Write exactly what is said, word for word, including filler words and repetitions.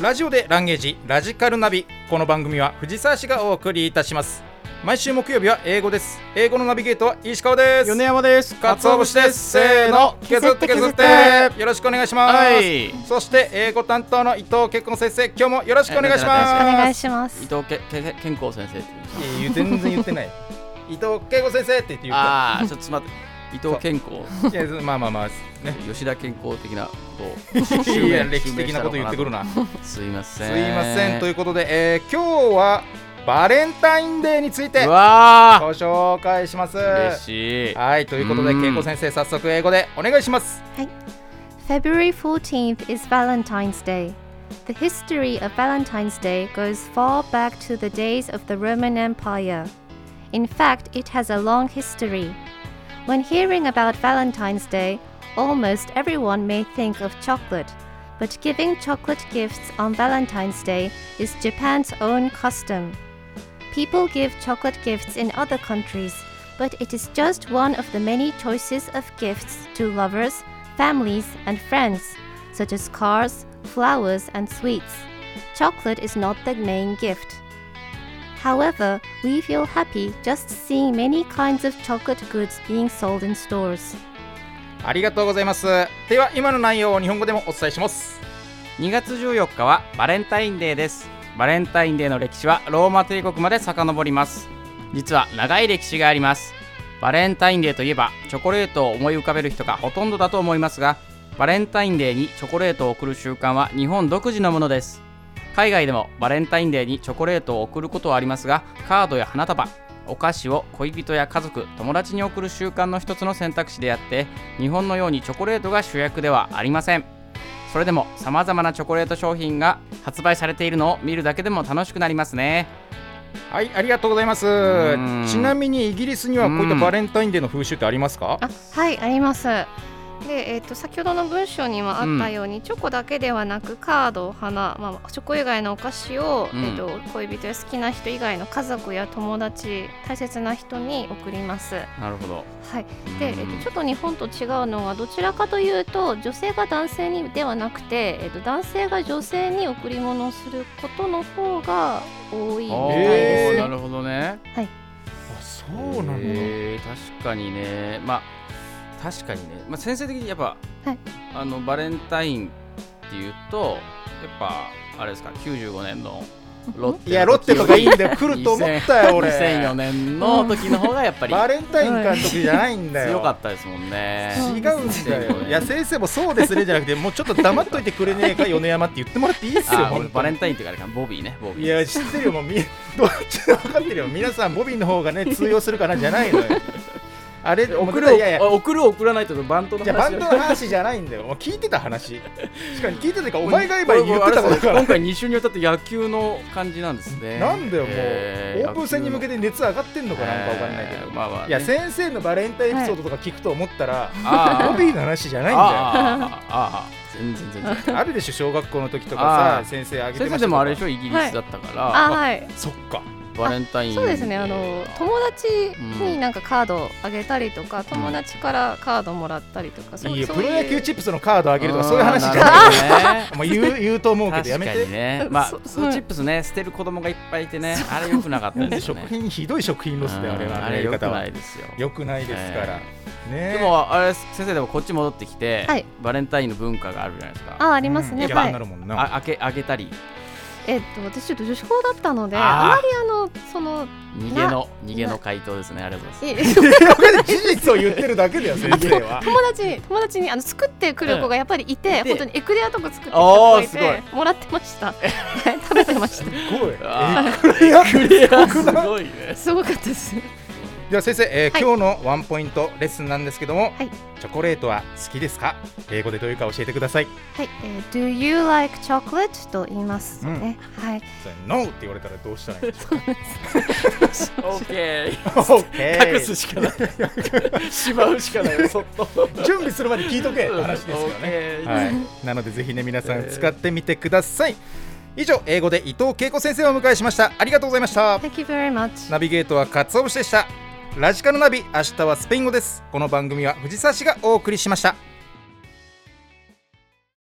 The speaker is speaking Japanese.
ラジオでランゲージラジカルナビ。この番組は藤沢市がお送りいたします。毎週木曜日は英語です。英語のナビゲートは石川です。 米山です。 鰹節です。せーの、削って削ってよろしくお願いします、はい、そして英語担当の伊藤結婚先生、今日もよろしくお願いします。 よろしくお願いします。 伊藤けけ健康先生って言う全然言ってない伊藤慶子先生って言って言うああちょっと待って伊藤健康いやまあまあまあね、 吉田健康的なことをいや歴史的なこと言ってくるなすいませんすいませんということで、えー、今日はバレンタインデーについてご紹介します。 嬉しい。 はい、ということで慶子先生、早速英語でお願いします。 はい。February fourteenth is Valentine's Day. The history of Valentine's Day goes far back to the days of the Roman Empire. In fact, it has a long history. When hearing about Valentine's Day, almost everyone may think of chocolate, but giving chocolate gifts on Valentine's Day is Japan's own custom. People give chocolate gifts in other countries, but it is just one of the many choices of gifts to lovers, families, and friends, such as cars, flowers, and sweets. Chocolate is not the main gift.However, we feel happy just seeing many kinds of chocolate goods being sold in stores. ありがとうございます。では今の内容を日本語でもお伝えします。 にがつじゅうよっかはバレンタインデーです。バレンタインデーの歴史はローマ帝国まで遡ります。実は長い歴史があります。バレンタインデーといえばチョコレートを思い浮かべる人がほとんどだと思いますが、バレンタインデーにチョコレートを贈る習慣は日本独自のものです。海外でもバレンタインデーにチョコレートを贈ることはありますが、カードや花束、お菓子を恋人や家族、友達に贈る習慣の一つの選択肢であって、日本のようにチョコレートが主役ではありません。それでも様々なチョコレート商品が発売されているのを見るだけでも楽しくなりますね。 はい、ありがとうございます。ちなみにイギリスにはこういったバレンタインデーの風習ってありますか？ あ、はい、あります。でえー、と先ほどの文章にもあったように、うん、チョコだけではなくカード、花、まあ、チョコ以外のお菓子を、うんえー、と恋人や好きな人以外の家族や友達、大切な人に贈ります。 なるほど。 はい。で、えー、とちょっと日本と違うのはどちらかというと女性が男性にではなくて、えー、と男性が女性に贈り物をすることの方が多いみたいですね。 なるほどね。 はい。 あ、そうなんだ。 えー、確かにね。まあ確かにね、まあ、先生的にやっぱ、はい、あのバレンタインっていうとやっぱあれですか、きゅうじゅうごねんのロッテ、 いやロッテとかいいんだよ、来ると思ったよ俺。 にせんよねんの時の方がやっぱりバレンタイン監督じゃないんだよ。 強かったですもんね。 違うんだよ。いや先生もそうですねじゃなくて、もうちょっと黙っといてくれねえか米山って言ってもらっていいっすよ。 あ、バレンタインっていうかボビーね、ボビー。 いや知ってるよ、もうみどっちで分かってるよ。皆さんボビーの方がね通用するかなじゃないのよ。あれ送る、いやいや送る送らないとバントの話。 じゃバントの話じゃないんだよ。もう聞いてた話。しかに聞いてたか、お前が今言ってたことから。 今回に週にわたって野球の感じなんですね。 なんだよ、もう、えー、オープン戦に向けて熱上がってんのかなんかわかんないけど、えーまあまあね、いや先生のバレンタインエピソードとか聞くと思ったら、はい、ボビーの話じゃないんだよ。 ああ全然全然あるでしょ、小学校の時とかさ、先生あげてました。 先生でもあれでしょ、イギリスだったから。 はい、あ、はい。 そっか。 バレンタイン。 そうですね、あの友達になんかカードをあげたりとか、うん、友達からカードもらったりとか、 いいよ、プロ野球チップスのカードあげるとかそういう話じゃないよね。もう言う言うと思うけどやめて。 確かにね。まあそのチップスね、捨てる子供がいっぱいいてね、あれ良くなかったですね。 食品ひどい食品ロスであれは、 あれ良くないですよ。 良くないですから。ね、 でもあれ先生でもこっち戻ってきて、はい、バレンタインの文化があるじゃないですか。 あ、ありますね。 うん、はい。あ、 あけあげたり。 えっと私ちょっと女子校だったので、あまりあのその逃げの逃げの回答ですね。ありがとうございます。 事実を言ってるだけだよ先生は。 友達友達にあの作ってくる子がやっぱりいて、うん、本当にエクレアとか作ってくる子がいてもらってました。食べてました。すごい。エクレア、エクレアすごいね。 すごかったです。 では先生、えーはい、今日のワンポイントレッスンなんですけども、 はい、 チョコレートは好きですか？英語でどういうか教えてください。 はい、えー、Do you like chocolate? と言いますね。うん、はい。 No って言われたらどうしたらいいんですか？ OK。 OK。 隠すしかない。しまうしかないよ。そっと準備するまで聞いとけって話ですよね。はい。なのでぜひね皆さん使ってみてください。以上、英語で伊藤恵子先生をお迎えしました。ありがとうございました。 Thank you very much。 ナビゲートは鰹節でした。ラジカルナビ、明日はスペイン語です。この番組は藤沢市がお送りしました。